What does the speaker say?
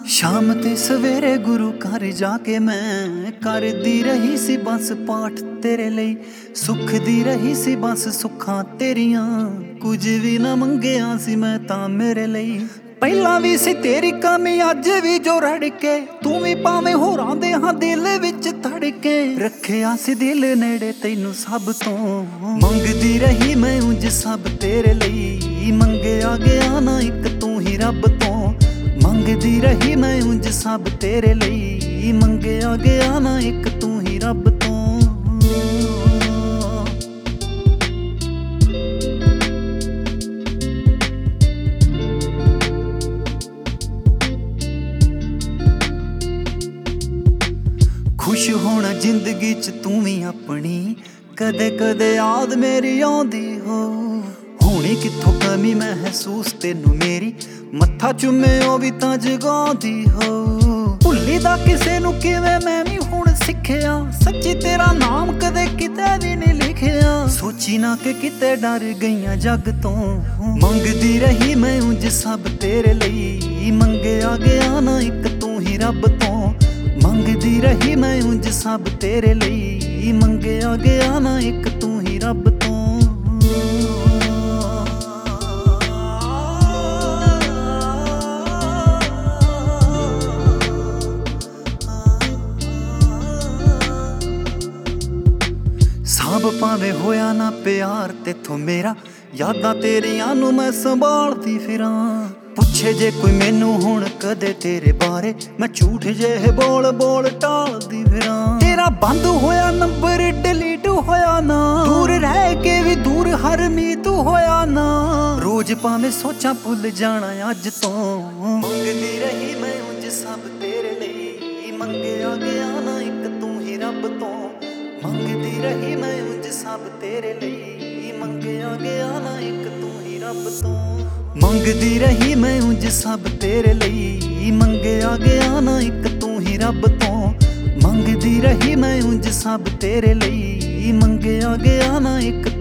ਸ਼ਾਮ ਤੇ ਸਵੇਰੇ ਗੁਰੂ ਘਰ ਜਾ ਕੇ ਮੈਂ ਕਰਦੀ ਰਹੀ ਸੀ ਬਸ ਪਾਠ ਤੇਰੇ ਲਈ। ਸੁੱਖ ਦੀ ਰਹੀ ਸੀ ਬਸ ਸੁੱਖਾਂ ਤੇਰੀਆਂ, ਕੁਝ ਵੀ ਨਾ ਮੰਗਿਆ ਸੀ ਮੈਂ ਤਾਂ ਮੇਰੇ ਲਈ। ਪਹਿਲਾਂ ਵੀ ਸੀ ਤੇਰੀ ਕਮੀ ਅੱਜ ਵੀ ਜੋ ਰੜਕੇ, ਤੂੰ ਵੀ ਭਾਵੇਂ ਹੋਰਾਂ ਦੇ ਹਾਂ ਦਿਲ ਵਿੱਚ ਧੜਕੇ। ਰੱਖਿਆ ਸੀ ਦਿਲ ਨੇੜੇ ਤੈਨੂੰ ਸਭ ਤੋਂ, ਮੰਗਦੀ ਰਹੀ ਮੈਂ ਉਂਝ ਸਭ ਤੇਰੇ ਲਈ। ਮੰਗਿਆ ਗਿਆ ਨਾ ਇੱਕ ਤੂੰ ਹੀ ਰੱਬ ਤੋਂ, ਮੰਗਦੀ ਰਹੀ ਮੈਂ ਉਂਝ ਸਭ ਤੇਰੇ ਲਈ। ਮੰਗਿਆ ਗਿਆ ਨਾ ਇੱਕ ਤੂੰ ਹੀ ਰੱਬ ਤੋਂ। ਖੁਸ਼ ਹੋਣਾ ਜ਼ਿੰਦਗੀ ਚ ਤੂੰ ਵੀ ਆਪਣੀ, ਕਦੇ ਕਦੇ ਯਾਦ ਮੇਰੀ ਆਉਂਦੀ ਹੋ। ਹੋਣੀ ਕਿੱਥੋਂ ਕਮੀ ਮਹਿਸੂਸ ਤੈਨੂੰ ਮੇਰੀ, ਮੱਥਾ ਚੁੰਮੇ ਉਹ ਵੀ ਤਾਂ ਜਗਾਉਂਦੀ ਹੋ। ਭੁੱਲੀ ਦਾ ਕਿਸੇ ਨੂੰ ਕਿਵੇਂ ਮੈਂ ਵੀ ਹੁਣ ਸਿੱਖਿਆ, ਸੱਚੀ ਤੇਰਾ ਨਾਮ ਕਦੇ ਕਿਤੇ ਵੀ ਨਹੀਂ ਲਿਖਿਆ। ਸੋਚੀ ਨਾ ਕਿ ਕਿਤੇ ਡਰ ਗਈਆਂ ਜੱਗ ਤੋਂ, ਮੰਗਦੀ ਰਹੀ ਮੈਂ ਉਂਝ ਸਭ ਤੇਰੇ ਲਈ। ਮੰਗਿਆ ਗਿਆ ਨਾ ਇੱਕ ਤੂੰ ਹੀ ਰੱਬ ਤੋਂ, ਮੰਗਦੀ ਰਹੀ ਮੈਂ ਉਂਝ ਸਭ ਤੇਰੇ ਲਈ। ਮੰਗਿਆ ਗਿਆ ਨਾ ਇੱਕ ਤੂੰ ਹੀ ਰੱਬ ਤੋਂ। ਸਾਂਭ ਭਾਵੇਂ ਹੋਇਆ ਨਾ ਪਿਆਰ ਤੇਥੋਂ ਮੇਰਾ, ਯਾਦਾਂ ਤੇਰੀਆਂ ਨੂੰ ਮੈਂ ਸੰਭਾਲਦੀ ਫਿਰਾਂ। ਪੁੱਛੇ ਜੇ ਕੋਈ ਮੈਨੂੰ ਹੁਣ ਕਦੇ ਤੇਰੇ ਬਾਰੇ, ਮੈਂ ਝੂਠ ਜਿਹੇ ਬੋਲ ਬੋਲ ਟਾਲਦੀ ਫਿਰਾਂ। ਤੇਰਾ ਬੰਦ ਹੋਇਆ ਨੰਬਰ ਡਿਲੀਟ ਹੋਇਆ ਨਾ, ਦੂਰ ਰਹਿ ਕੇ ਵੀ ਦੂਰ ਹਰ ਮੀਤ ਹੋਇਆ ਨਾ। ਰੋਜ਼ ਭਾਵੇਂ ਸੋਚਾਂ ਭੁੱਲ ਜਾਣਾ ਅੱਜ ਤੋਂ, ਮੰਗਦੀ ਰਹੀ ਮੈਂ ਉਂਝ ਸਭ ਤੇਰੇ ਲਈ। ਮੰਗਿਆ ਗਿਆ ਨਾ ਇੱਕ ਤੂੰ ਹੀ ਰੱਬ ਤੋਂ, ਮੰਗਦੀ ਰਹੀ ਮੈਂ ਉਂਝ ਸਭ ਤੇਰੇ ਲਈ। ਮੰਗਿਆ ਗਿਆ ਨਾ ਇੱਕ ਤੂੰ ਹੀ ਰੱਬ ਤੋਂ, ਮੰਗਦੀ ਰਹੀ ਮੈਂ ਉਂਝ ਸਭ ਤੇਰੇ ਲਈ। ਮੰਗਿਆ ਗਿਆ ਨਾ ਇੱਕ ਤੂੰ ਹੀ ਰੱਬ ਤੋਂ, ਮੰਗਦੀ ਰਹੀ ਮੈਂ ਉਂਝ ਸਭ ਤੇਰੇ ਲਈ। ਮੰਗਿਆ ਗਿਆ ਨਾ ਇੱਕ